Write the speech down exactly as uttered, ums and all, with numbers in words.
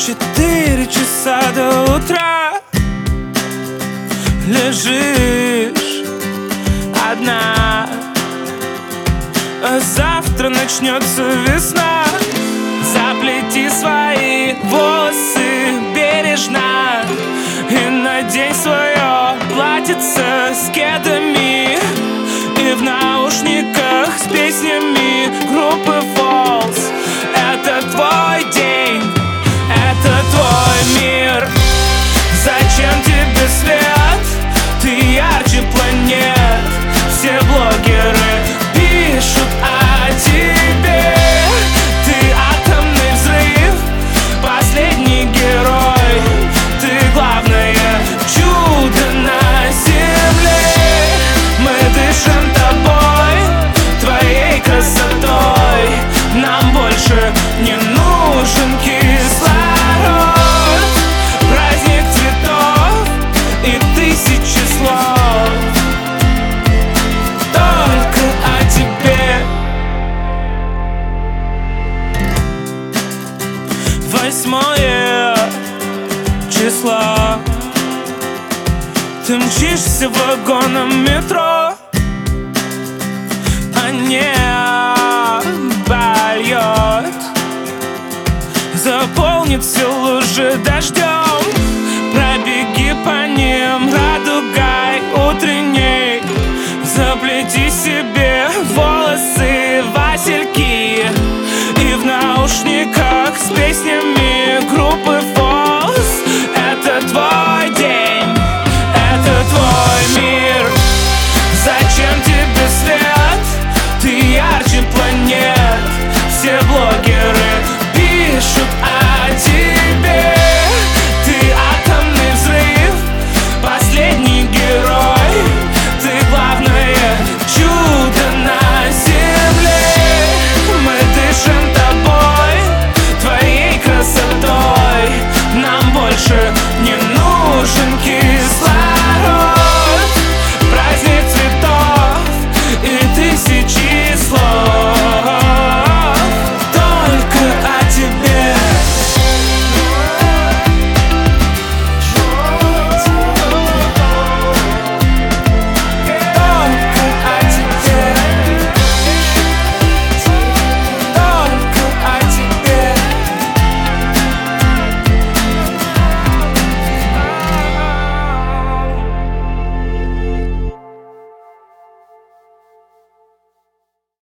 Четыре часа до утра лежишь одна, а завтра начнется весна. Заплети свои волосы бережно и надень свое платьице с кедами. И в наушниках с песнями группы Falls. Это твой день, это твой мир. Зачем тебе свет? Ты ярче планет. Все блогеры пишут о тебе. Ты атомный взрыв, последний герой. Ты главное чудо на земле. Мы дышим тобой, твоей красотой. Нам больше не нужен кислород. Праздник цветов и тысячи слов только о тебе. Восьмое число. Ты мчишься вагоном метро, а небо льет, заполнит все лужи дождем.